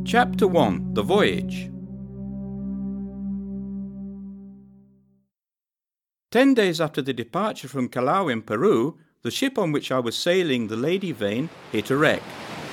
Chapter 1. The Voyage. 10 days after the departure from Callao in Peru, the ship on which I was sailing, the Lady Vane, hit a wreck.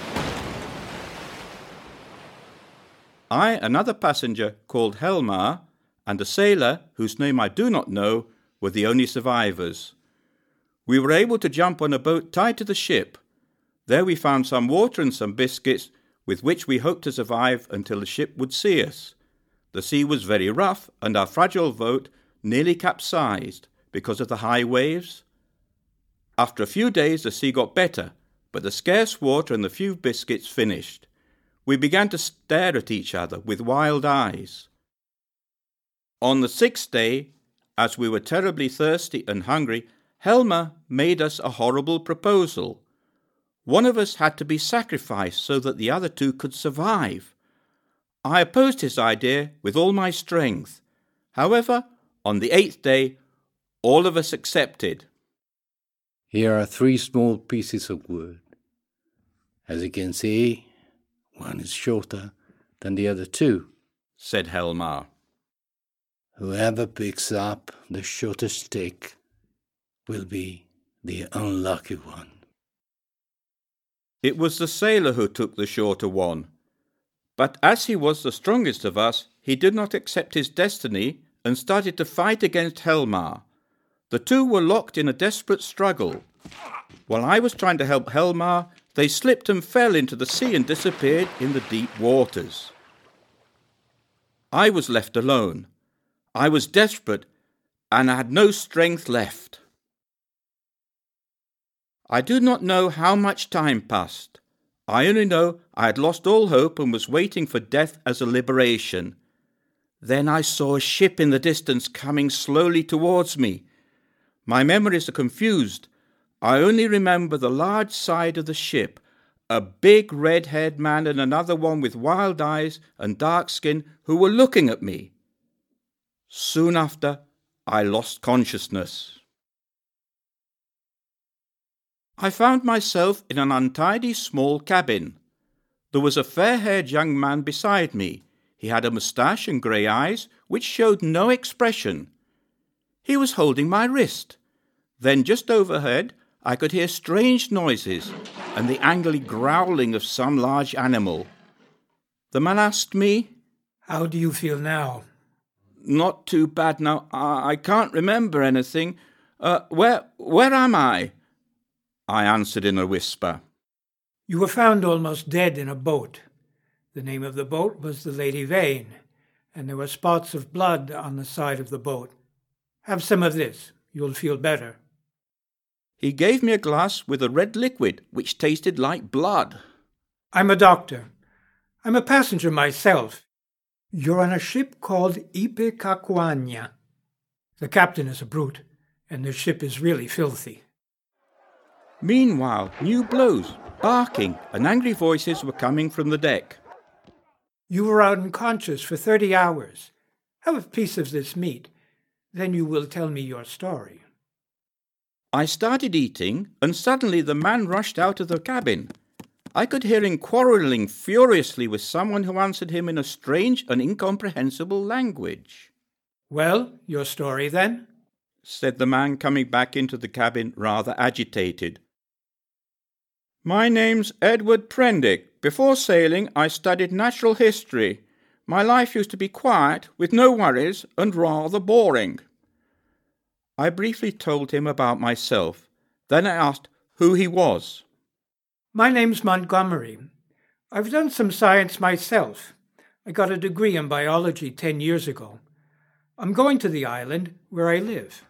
I, another passenger called Helmar, and a sailor, whose name I do not know, were the only survivors. We were able to jump on a boat tied to the ship. There we found some water and some biscuits, with which we hoped to survive until the ship would see us. The sea was very rough, and our fragile boat nearly capsized because of the high waves. After a few days the sea got better, but the scarce water and the few biscuits finished. We began to stare at each other with wild eyes. On the 6th day, as we were terribly thirsty and hungry, Helmar made us a horrible proposal. One of us had to be sacrificed so that the other two could survive. I opposed his idea with all my strength. However, on the 8th day, all of us accepted. Here are 3 small pieces of wood. As you can see, one is shorter than the other 2, said Helmar. Whoever picks up the shorter stick will be the unlucky one. It was the sailor who took the shorter one. But as he was the strongest of us, he did not accept his destiny and started to fight against Helmar. The two were locked in a desperate struggle. While I was trying to help Helmar, they slipped and fell into the sea and disappeared in the deep waters. I was left alone. I was desperate, and I had no strength left. I do not know how much time passed. I only know I had lost all hope and was waiting for death as a liberation. Then I saw a ship in the distance coming slowly towards me. My memories are confused. I only remember the large side of the ship, a big red-haired man and another one with wild eyes and dark skin who were looking at me. Soon after, I lost consciousness. I found myself in an untidy small cabin. There was a fair-haired young man beside me. He had a moustache and grey eyes, which showed no expression. He was holding my wrist. Then just overhead, I could hear strange noises and the angry growling of some large animal. The man asked me, "How do you feel now?" "Not too bad now. I can't remember anything. Where am I?" I answered in a whisper. "You were found almost dead in a boat. The name of the boat was the Lady Vane, and there were spots of blood on the side of the boat. Have some of this. You'll feel better." He gave me a glass with a red liquid which tasted like blood. "I'm a doctor. I'm a passenger myself. You're on a ship called Ipecacuanha. The captain is a brute, and the ship is really filthy." Meanwhile, new blows, barking, and angry voices were coming from the deck. "You were unconscious for 30 hours. Have a piece of this meat. Then you will tell me your story." I started eating, and suddenly the man rushed out of the cabin. I could hear him quarrelling furiously with someone who answered him in a strange and incomprehensible language. "Well, your story then?" said the man, coming back into the cabin rather agitated. "My name's Edward Prendick. Before sailing, I studied natural history. My life used to be quiet, with no worries, and rather boring." I briefly told him about myself. Then I asked who he was. "My name's Montgomery. I've done some science myself. I got a degree in biology 10 years ago. I'm going to the island where I live."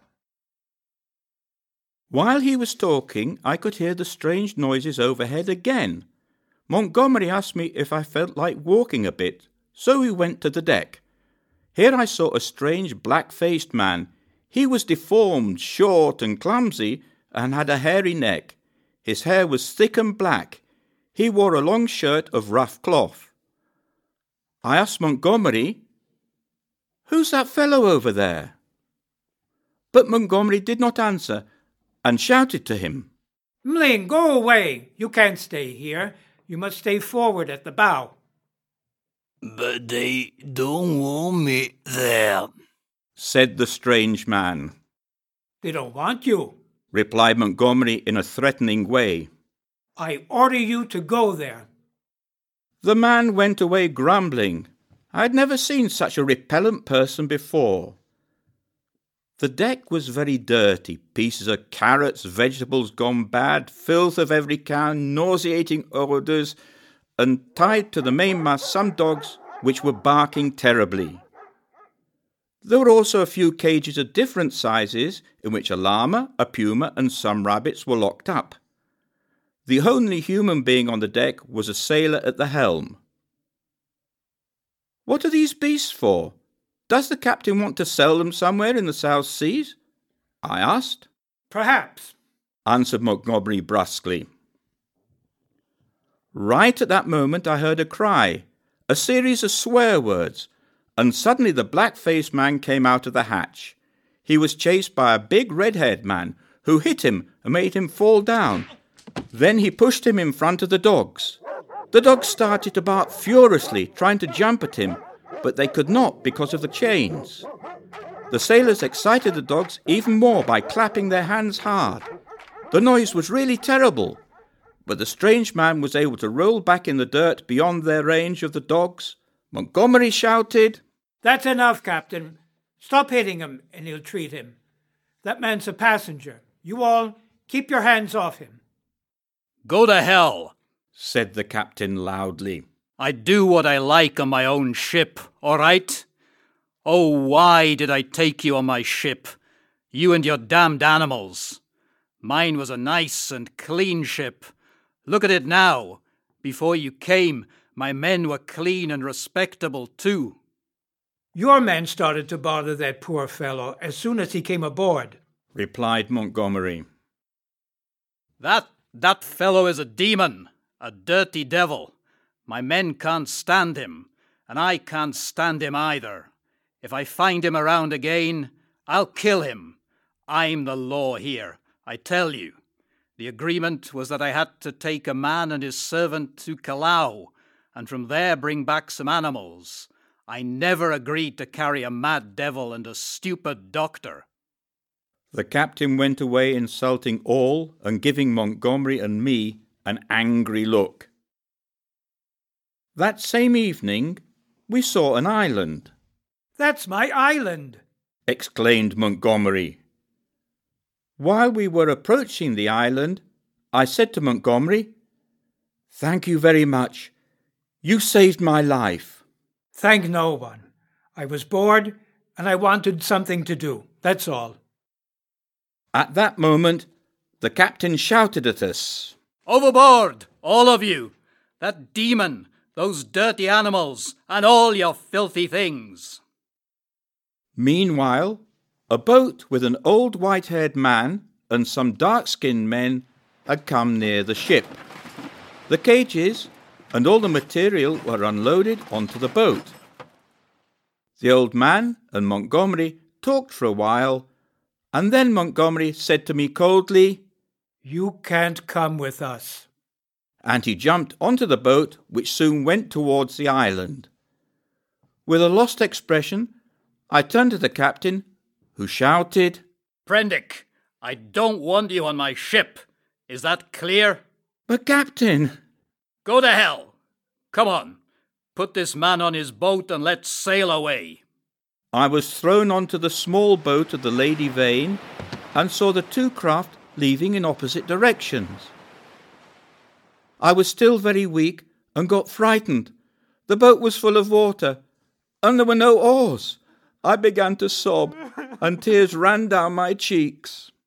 While he was talking, I could hear the strange noises overhead again. Montgomery asked me if I felt like walking a bit, so we went to the deck. Here I saw a strange black-faced man. He was deformed, short and clumsy, and had a hairy neck. His hair was thick and black. He wore a long shirt of rough cloth. I asked Montgomery, "Who's that fellow over there?" But Montgomery did not answer, and shouted to him, "Mling, go away! You can't stay here. You must stay forward at the bow." But they don't want me there, said the strange man. They don't want you. Replied Montgomery in a threatening way. I order you to go there. The man went away grumbling. I had never seen such a repellent person before. The deck was very dirty. Pieces of carrots, vegetables gone bad, filth of every kind, nauseating odours, and tied to the mainmast some dogs which were barking terribly. There were also a few cages of different sizes in which a llama, a puma, and some rabbits were locked up. The only human being on the deck was a sailor at the helm. "What are these beasts for? Does the captain want to sell them somewhere in the South Seas?" I asked. Perhaps, answered Montgomery brusquely. Right at that moment I heard a cry, a series of swear words, and suddenly the black-faced man came out of the hatch. He was chased by a big red-haired man who hit him and made him fall down. Then he pushed him in front of the dogs. The dogs started to bark furiously, trying to jump at him, but they could not because of the chains. The sailors excited the dogs even more by clapping their hands hard. The noise was really terrible, but the strange man was able to roll back in the dirt beyond their range of the dogs. Montgomery shouted, "That's enough, Captain. Stop hitting him and he'll treat him. That man's a passenger. You all, keep your hands off him." Go to hell, said the captain loudly. I do what I like on my own ship, all right? Oh, why did I take you on my ship? You and your damned animals. Mine was a nice and clean ship. Look at it now. Before you came, my men were clean and respectable too. Your men started to bother that poor fellow as soon as he came aboard, replied Montgomery. That fellow is a demon, a dirty devil. My men can't stand him, and I can't stand him either. If I find him around again, I'll kill him. I'm the law here, I tell you. The agreement was that I had to take a man and his servant to Callao, and from there bring back some animals. I never agreed to carry a mad devil and a stupid doctor. The captain went away insulting all and giving Montgomery and me an angry look. That same evening, we saw an island. "That's my island," exclaimed Montgomery. While we were approaching the island, I said to Montgomery, "Thank you very much. You saved my life." "Thank no one. I was bored and I wanted something to do. That's all." At that moment, the captain shouted at us, Overboard, all of you! That demon, those dirty animals, and all your filthy things!" Meanwhile, a boat with an old white-haired man and some dark-skinned men had come near the ship. The cages and all the material were unloaded onto the boat. The old man and Montgomery talked for a while, and then Montgomery said to me coldly, "You can't come with us." And he jumped onto the boat, which soon went towards the island. With a lost expression, I turned to the captain, who shouted, Prendick, I don't want you on my ship. Is that clear? "But captain—" Go to hell. Come on, put this man on his boat and let's sail away. I was thrown onto the small boat of the Lady Vane and saw the two craft leaving in opposite directions. I was still very weak and got frightened. The boat was full of water, and there were no oars. I began to sob, and tears ran down my cheeks.